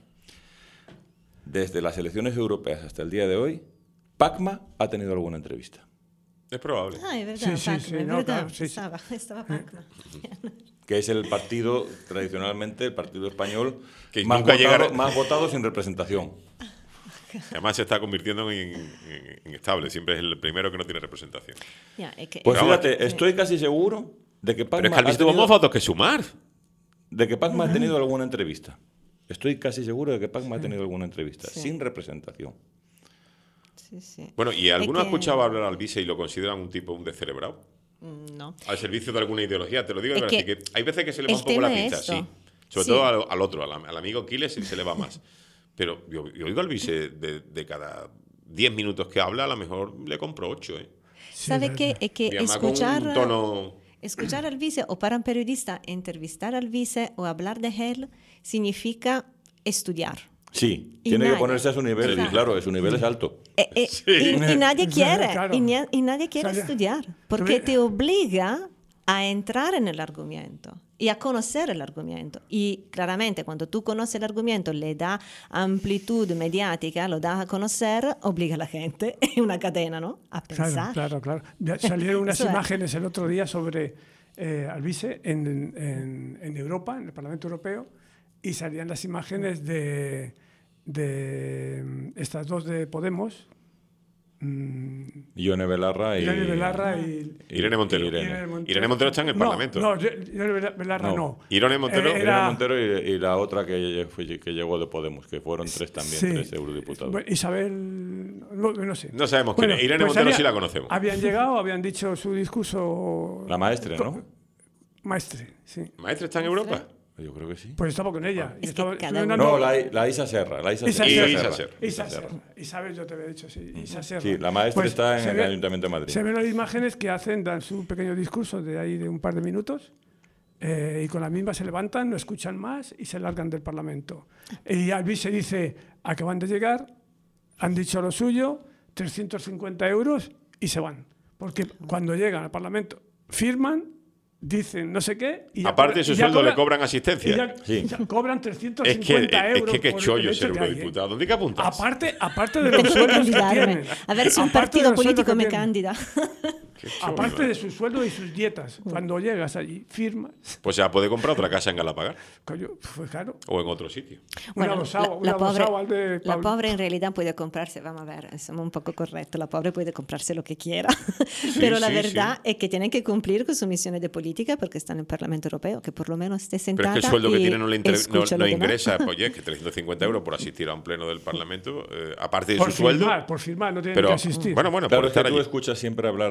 desde las elecciones europeas hasta el día de hoy, Pacma ha tenido alguna entrevista. Es probable. Ah, es verdad, Sí, sí, Pacma, sí, es no, verdad. claro, sí, sí. Estaba, estaba Pacma. Que es el partido, tradicionalmente, el partido español Que más, nunca votado, llegará- más votado sin representación. Además se está convirtiendo en, en- en estable. Siempre es el primero que no tiene representación. Ya, es que- Pues Pero vamos, fíjate, estoy casi seguro de que Pacma, Pero es que Albizu ha tuvo tenido- más votos que sumar. de que Pacma ha tenido alguna entrevista. Estoy casi seguro de que Pacma ha tenido alguna entrevista, Sí. sin representación. sí, sí. Bueno, ¿y alguno Es ha que- escuchado hablar al vice y lo consideran un tipo, un descerebrado? Mm, No. Al servicio de alguna ideología, te lo digo de Es verdad. que Así que hay veces que se le va el un poco la tema es pinza, esto. sí. Sobre Sí. todo al, al otro, al, am- al amigo Quiles se le va más. Pero yo, yo oigo al vice de, de cada diez minutos que habla, a lo mejor le compro ocho, ¿eh? ¿Sabe verdad. qué? Es que Y además con escuchar, un tono... escuchar al vice o para un periodista entrevistar al vice o hablar de él significa estudiar. Sí, Y tiene que nadie. ponerse a su nivel, y Exacto. claro, su nivel es alto. Eh, eh, Sí. y, y nadie quiere, Claro. y, na- y nadie quiere O sea, estudiar, porque tú ve- te obliga a entrar en el argumento y a conocer el argumento. Y claramente cuando tú conoces el argumento, le da amplitud mediática, lo das a conocer, obliga a la gente, es una cadena, ¿no? A pensar. Claro, claro, claro. Ya salieron unas Eso es. imágenes el otro día sobre eh, Alvise en, en, en Europa, en el Parlamento Europeo, y salían las imágenes de, de mm, estas dos de Podemos, mm, Ione Belarra y... Irene Belarra y... Irene Montero. Irene. Irene Montero está en el no, Parlamento. No, Irene Belarra no. No. Irene Montero- Eh, Irene era- Montero y, y la otra que, fue- que llegó de Podemos, que fueron tres también, Sí. tres eurodiputados. Bueno, Isabel, no, no sé. No sabemos quién es. Irene Montero sí la conocemos. Habían llegado, habían dicho su discurso. La maestre, ¿no? Maestre, sí. ¿Maestra está en Europa? Yo creo que sí. Pues estaba con ella. y Es que estaba- cada estuvieron uno- No, dando- la, la Isa Serra. La Isa, Isa Serra. Serra. Isa Serra. Isa Serra. Isabel, yo te había dicho, sí. Isa Serra. Sí, la maestra Pues está en se el ve- Ayuntamiento de Madrid. Se ven las imágenes que hacen, dan su pequeño discurso de ahí de un par de minutos eh, y con la misma se levantan, no escuchan más y se largan del Parlamento. Y Albi se dice, acaban de llegar, han dicho lo suyo, trescientos cincuenta euros y se van. Porque cuando llegan al Parlamento firman, dicen no sé qué y ya Aparte de cobran- su y ya sueldo le cobran- cobran y asistencia. ya- Sí. ya cobran trescientos Es que, cincuenta es euros. que qué por el chollo hecho ser que hay, ¿eh? eurodiputado. ¿Dónde hay que apuntarse? Aparte, aparte de los Tengo que sueldos que candidarme. tienen. A ver si un Aparte de partido los sueldos político que me tienen. candida. Qué chollo, Aparte ¿eh? de su sueldo y sus dietas. Cuando llegas allí, firmas. Pues ya puede comprar otra casa en Galapagar Coño, pues claro. o en otro sitio. Una Bueno, adosada, la, una la pobre, adosada al de la Pablo. pobre en realidad puede comprarse, vamos a ver, somos un poco correctos, la pobre puede comprarse lo que quiera, pero la sí, verdad sí. es que tienen que cumplir con su misión de política porque están en el Parlamento Europeo, que por lo menos esté Pero sentada es que el sueldo que y tiene no le inter- no, escucha no lo demás. ingresa. Pues, oye, que trescientos cincuenta euros por asistir a un pleno del Parlamento, eh, aparte de Por su sueldo. firmar, por firmar, no tienen Pero, que asistir. bueno, bueno, Claro, por es que estar tú allí. escuchas siempre hablar de esto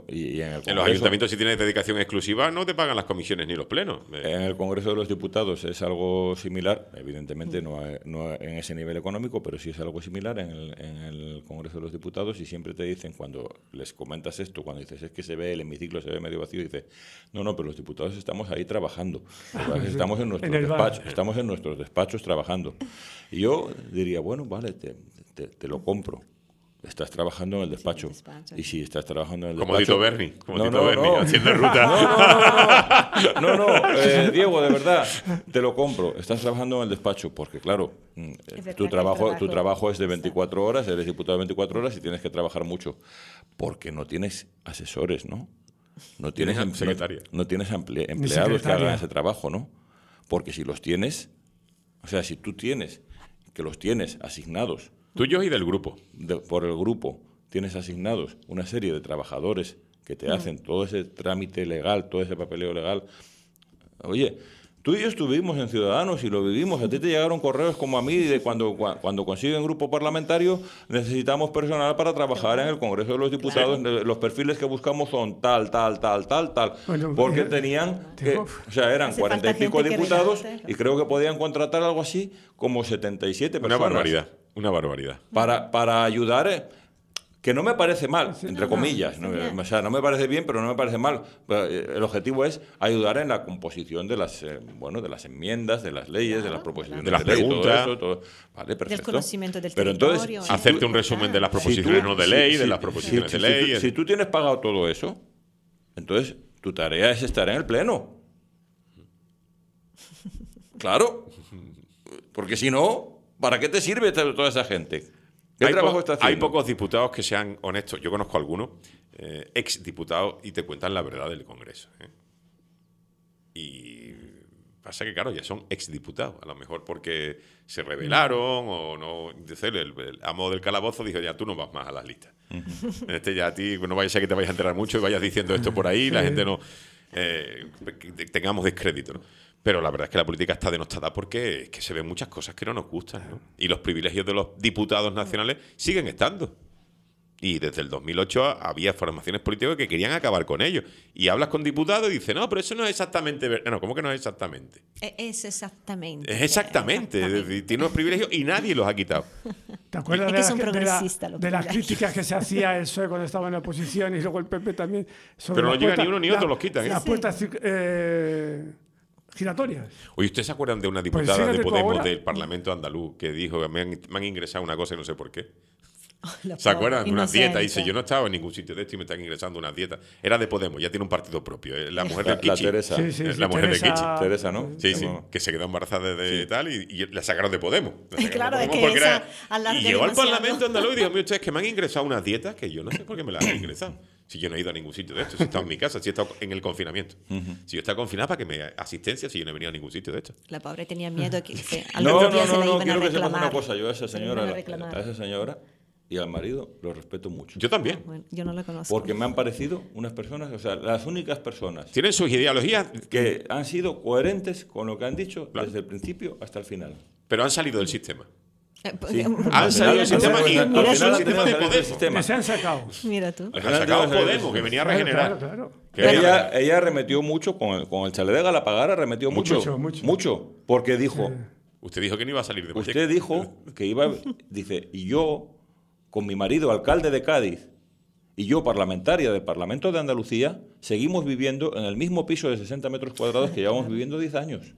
Claro, y, y en el Congreso, En los ayuntamientos, si tienes dedicación exclusiva, no te pagan las comisiones ni los plenos. En el Congreso de los Diputados es algo similar, evidentemente no, no en ese nivel económico, pero sí es algo similar en el, en el Congreso de los Diputados, y siempre te dicen, cuando les comentas esto, cuando dices es que se ve el hemiciclo, se ve medio vacío, dices, no, no, pero los diputados estamos ahí trabajando, estamos en nuestros En el bar. despachos, estamos en nuestros despachos trabajando. Y yo diría, bueno, vale, te, te, te lo compro. Estás trabajando en el despacho. Sí, en el despacho. Y si estás trabajando en el Como despacho... Tito Berni, como No, Tito no, Berni, no. haciendo ruta. No, no, no, no, eh, Diego, de verdad, te lo compro. Estás trabajando en el despacho porque, claro, mm, verdad tu que trabajo, el tu trabajo- trabajo es de veinticuatro horas, eres diputado de veinticuatro horas y tienes que trabajar mucho. Porque no tienes asesores, ¿no? No tienes, Tienes emple- secretaria. no tienes emple- empleados que secretaria. hagan ese trabajo, ¿no? Porque si los tienes, o sea, si tú tienes, que los tienes asignados Tuyos y del grupo. de- por el grupo, tienes asignados una serie de trabajadores que te hacen todo ese trámite legal, todo ese papeleo legal. Oye, tú y yo estuvimos en Ciudadanos y lo vivimos. A ti te llegaron correos como a mí de cuando, cua- cuando consiguen grupo parlamentario, necesitamos personal para trabajar en el Congreso de los Diputados. Los perfiles que buscamos son tal, tal, tal, tal, tal. Bueno, porque eh, tenían que, tengo- o sea, eran Hace cuarenta y falta pico gente que diputados redacte. y creo que podían contratar algo así como setenta y siete Una personas. barbaridad. Una barbaridad. Para, para ayudar, eh, que no me parece mal, entre no, comillas. está no, bien. o sea, no me parece bien, pero no me parece mal. Pero, eh, el objetivo es ayudar en la composición de las, eh, bueno, de las enmiendas, de las leyes, de Claro, las proposiciones de las ley, todo preguntas. eso, todo. Vale, perfecto. conocimiento del Pero entonces, territorio, si Hacerte tú- un resumen de las Si tú- proposiciones no de si- ley, si- de las si- proposiciones si- de si ley. tú- Si tú tienes pagado todo eso, entonces tu tarea es estar en el Pleno. Claro. Porque si no, ¿para qué te sirve to- toda esa gente? ¿Qué hay, trabajo po- está hay haciendo? pocos diputados que sean honestos. Yo conozco algunos, eh, ex diputados, y te cuentan la verdad del Congreso. ¿eh? Y pasa que, claro, ya son ex diputados. A lo mejor porque se rebelaron o no. Entonces, el, el amo del calabozo dijo: ya tú no vas más a las listas. Este ya a ti, no vaya a ser que te vayas a enterar mucho y vayas diciendo esto por ahí, la gente no. Eh, que tengamos descrédito, ¿no? Pero la verdad es que la política está denostada porque es que se ven muchas cosas que no nos gustan, ¿no? Y los privilegios de los diputados nacionales siguen estando. Y desde el dos mil ocho había formaciones políticas que querían acabar con ellos. Y hablas con diputados y dices, no, pero eso no es exactamente verdad. No, ¿cómo que no es exactamente? E- Es exactamente. Es exactamente. Es exactamente. decir, tiene unos privilegios y nadie los ha quitado. ¿Te acuerdas Es de, que la- son de la- progresistas los de las privilegios. críticas que se hacía el P S O E cuando estaba en la oposición y luego el P P también? sobre Pero no las llega puertas- ni uno ni la- otro, los quitan, ¿eh? Las Sí, sí. puertas cir- eh, giratorias. Oye, ¿ustedes se acuerdan de una Pues diputada fíjate de tú Podemos ahora. del Parlamento andaluz que dijo que me han, me han ingresado una cosa y no sé por qué? La ¿Se acuerdan? pobre, De unas dietas. inocente. Dice, yo no estaba en ningún sitio de esto y me están ingresando unas dietas. Era de Podemos, ya tiene un partido propio. eh, La mujer La, del la Kichi. Teresa. Sí, sí, Eh, sí, la mujer de Teresa- Kichi. Teresa, ¿no? Sí, sí, Como- que se quedó embarazada de, tal y, y la sacaron de Podemos. La sacaron Claro, de es Podemos que porque esa alarde Y llegó al demasiado. Parlamento andaluz y dijo, mire ustedes que me han ingresado unas dietas que yo no sé por qué me las han ingresado. Si yo no he ido a ningún sitio de esto, si he estado en mi casa, si he estado en el confinamiento. Si yo estaba confinada para que me asistencia si yo no he venido a ningún sitio de esto. La pobre tenía miedo que, que al No, otro no, día se no, la no, iban a quiero que sepas reclamar. una cosa. Yo a esa Se la señora, iban a reclamar. a esa señora y al marido los respeto mucho. Yo también. Bueno, yo no la conozco. Porque me han parecido unas personas, o sea, las únicas personas Tienen sus ideologías, que han sido coherentes con lo que han dicho Claro. desde el principio hasta el final. pero han salido del sistema. Eh, pues, Sí. eh, Han Al salido del final- sistema al y final- no al son final el sistema de tenemos Podemos. el sistema. Que se han sacado. Mira tú. Les Al han final sacado tenemos el- Podemos, que venía a Claro, regenerar. claro, claro. Que venía- Ella, ella arremetió mucho con el, con el chalet de Galapagar, arremetió mucho. Mucho, mucho. Mucho, porque dijo, Usted dijo que no iba a salir de Pacheco. usted dijo que iba, dice, y yo, con mi marido, alcalde de Cádiz, y yo, parlamentaria del Parlamento de Andalucía, seguimos viviendo en el mismo piso de sesenta metros cuadrados que llevamos viviendo diez años.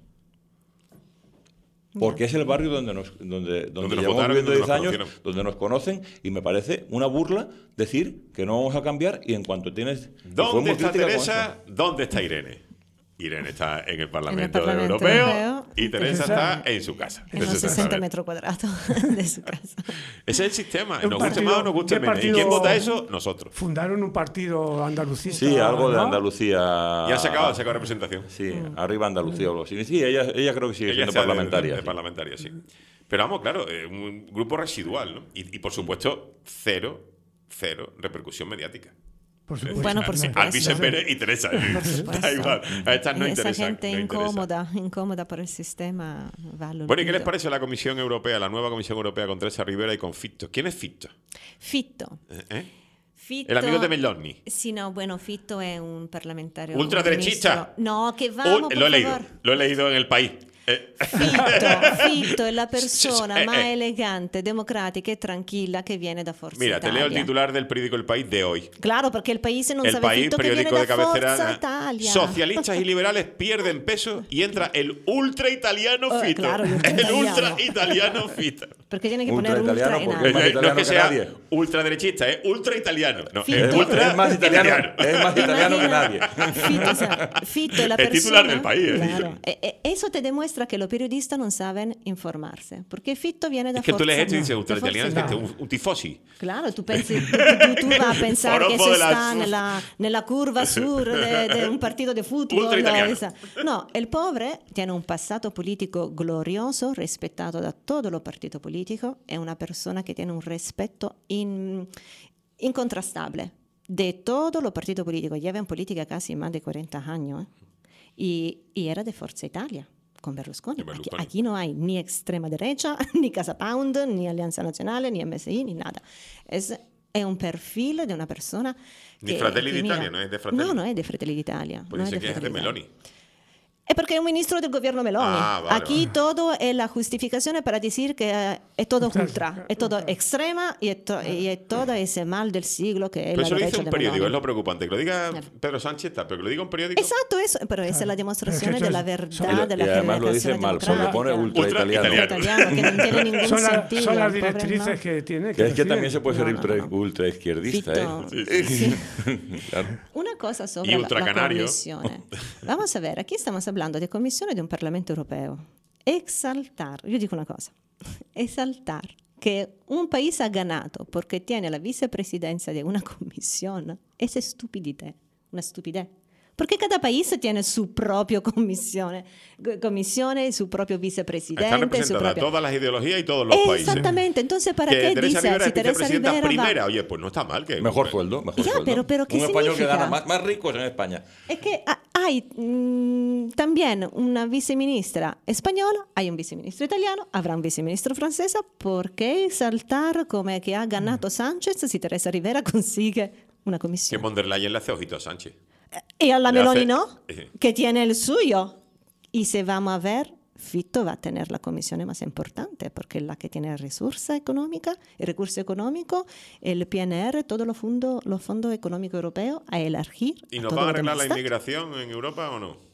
Porque es el barrio donde nos, donde, donde Donde nos llevamos votaron, viviendo donde diez nos años, conocieron. donde nos conocen, y me parece una burla decir que no vamos a cambiar y en cuanto tienes... y fue ¿Dónde muy está crítica con Teresa? ¿Dónde está Irene? Irene está en el Parlamento, Parlamento Europeo, Europeo. y Teresa Teresa- está en su casa. En Eso los se sesenta sabe. metros cuadrados de su casa. Ese es el sistema. Un Nos guste partido- más o nos guste ¿qué menos. ¿Y partido- quién vota eso? Nosotros. Fundaron un partido andalucista. Sí, algo de ¿no? Andalucía. Y han sacado, han sacado representación. Sí, arriba Andalucía o algo así. Sí, ella, ella creo que sigue Ella siendo sea de- parlamentaria. De, de sí. parlamentaria, sí. Pero vamos, claro, eh, un grupo residual, ¿no? Y, y por supuesto, cero, cero repercusión mediática. Por supuesto. Bueno, por supuesto. Alvise Pérez y Teresa. Da igual. A estas no Esa interesan. gente no interesan. incómoda, incómoda por el sistema. Va al Bueno, ¿y qué les olvido. parece la Comisión Europea, la nueva Comisión Europea con Teresa Rivera y con Fitto? ¿Quién es Fitto? Fitto. ¿Eh? ¿Eh? Fitto, el amigo de Meloni. Sí, no, bueno, Fitto es un parlamentario. Ultraderechista. No, que vamos, Uh, por lo he leído, favor. lo he leído en El País. Eh. Fitto, Fitto è la persona Eh, más eh. elegante, democrática y tranquila que viene da Forza Mira, te Italia. leo el titular del periódico El País de hoy. Claro, porque el país no El sabe País, Fitto que viene periódico de da Forza cabecera. Italia. Socialistas y liberales pierden peso y entra el ultra italiano Oh, Fitto. claro, el ultra el italiano. ultra italiano Fitto. Porque tiene que Ultra poner ultra italiano, en porque algo. más Eh, no italiano es que que sea nadie. ultraderechista, es ultra italiano. No, Fitto. es Es, ultra es más italiano, italiano. es más italiano que Imagina, nadie. Fitto, o sea, Fitto es la El persona. titular del País, eh. Claro. E- e- eso te demuestra que los periodistas no saben informarse. Porque Fitto viene da Es que tú lees Forza- esto y dices ultra da Forza italiano, es que Italia. un, un tifosi. Claro, tu pensi, tu, tu, tu vas a pensare che Forofo se della sta su- nella, nella curva sur de un partito de fútbol. Ultra italiano. esa- No, el pobre tiene un passato politico glorioso, rispettato da todos los partidos políticos, è una persona che tiene un rispetto in- incontrastable de todos los partidos políticos. Lleva en política casi más de cuarenta años, ¿eh? y, y era de Forza Italia. Con Berlusconi. De Berlusconi. Aquí, aquí no hay ni extrema derecha, ni Casa Pound, ni Alianza Nazionale, ni M S I, ni nada. Es, è un perfil de una persona Ni che, Fratelli che d'Italia, mira- no es de Fratelli. No, no es de Fratelli d'Italia. Pues no dice es que es de Fratelli d'Italia. Meloni. Es porque es un ministro del gobierno Meloni. Ah, vale, Aquí vale. todo es la justificación para decir que eh, es todo Ultra- ultra, es todo extrema y es, to- y es todo ese mal del siglo que es Pero la eso lo dice derecha un de periódico, Meloni. es lo preocupante. Que lo diga Claro. Pedro Sánchez, está, pero que lo diga un periódico. Exacto, eso, pero esa es la demostración Pero es que de la esto es- verdad, son- de la Y además lo dice generación mal, porque democrática. pone ultra Ultra italiano. italiano. Italiano, que no tiene ningún Son, la- sentido. son las el pobre directrices no. que tiene. Que es que deciden. también se puede ser No, no, ultra, no. ultra izquierdista, Fitto. ¿eh? Sí. Claro. Una cosa sobre Y la, la ultracanario. commissione. Vamos a ver, aquí estamos hablando de commissione de un Parlamento europeo. Exaltar, yo digo una cosa, exaltar que un país ha ganado porque tiene la vicepresidencia de una comisión es estupidez, una estupidez. Porque cada país tiene su propia commissione, commissione, su propio Están vicepresidente, su representadas propio... todas las ideologías y todos los países. Exactamente, entonces ¿para Que qué Teresa dice Rivera si es Teresa vicepresidenta Rivera va- primera. Oye, pues no está mal. Que Mejor sueldo, mejor Ya, sueldo. pero- pero ¿qué Un español que significa? gana más, más ricos en España. Es que ha- hay mm, también una viceministra española, hay un viceministro italiano, habrá un viceministro francés. ¿Por qué exaltar como que ha ganado Sánchez si Teresa Rivera consigue una Que comisión? von der Leyen le hace ojitos a Sánchez. Y a la le Meloni hace- no, eh. que tiene el suyo. Y si vamos a ver, Fitto va a tener la comisión más importante porque es la que tiene resursa económica, el recurso económico, el P N R, todos los fondos los fondos económicos europeos a elegir. ¿Y a nos todo van a lo arreglar la demás. inmigración en Europa o no?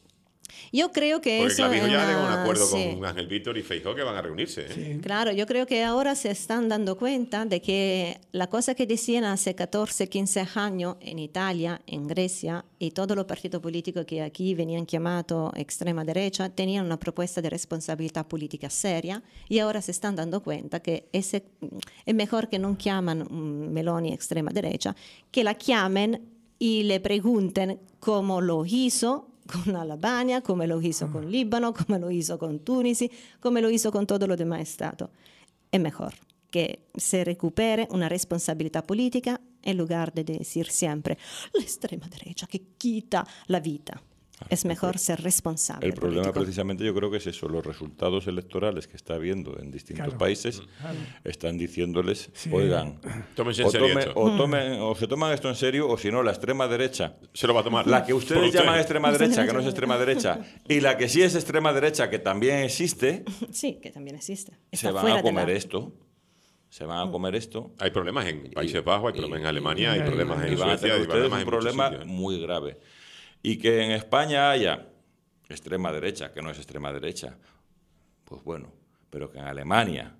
Yo creo que Porque eso Clavijo es ya llegó a un una- acuerdo sí. con Ángel Víctor y Feijóo que van a reunirse. ¿eh? Claro, yo creo que ahora se están dando cuenta de que la cosa que decían hace catorce, quince años en Italia, en Grecia, y todos los partidos políticos que aquí venían llamados extrema derecha, tenían una propuesta de responsabilidad política seria, y ahora se están dando cuenta que ese, es mejor que no llaman mm, Meloni extrema derecha, que la llamen y le pregunten cómo lo hizo con Albania, come lo hizo con Líbano, come lo hizo con Tunisi, come lo hizo con todo lo demás estados. Es mejor que se recupere una responsabilidad política en lugar de decir siempre la extrema derecha que quita la vida. Es mejor ser responsable. El problema político. precisamente yo creo que es eso, los resultados electorales que está habiendo en distintos Claro. países están diciéndoles, Sí. oigan, Tómense en o, serio tome- esto. o tomen- o se toman esto en serio o si no, la extrema derecha, Se lo va a tomar. la que Por ustedes usted. llaman extrema derecha, que no es extrema derecha, y la que sí es extrema derecha, que también existe, Sí, que también existe. se Está van fuera a de comer la- esto, se van a comer esto, Hay problemas en Países Bajos, hay problemas en Alemania, hay y- problemas en y van a Suecia, tener hay ustedes problemas un en muchos problema sitios, ¿eh? muy grave. Y que en España haya extrema derecha, que no es extrema derecha, pues bueno, pero que en Alemania,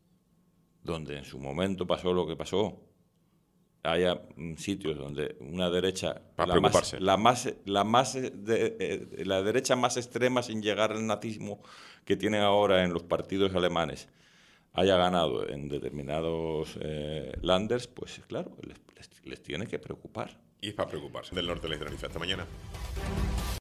donde en su momento pasó lo que pasó, haya mm, sitios donde una derecha, Para la más, preocuparse. la más, la más eh, de- eh, la derecha más extrema sin llegar al nazismo que tienen ahora en los partidos alemanes, haya ganado en determinados eh, landers, pues claro, les, les- les tiene que preocupar. Y es para preocuparse. Del norte de la Hasta mañana.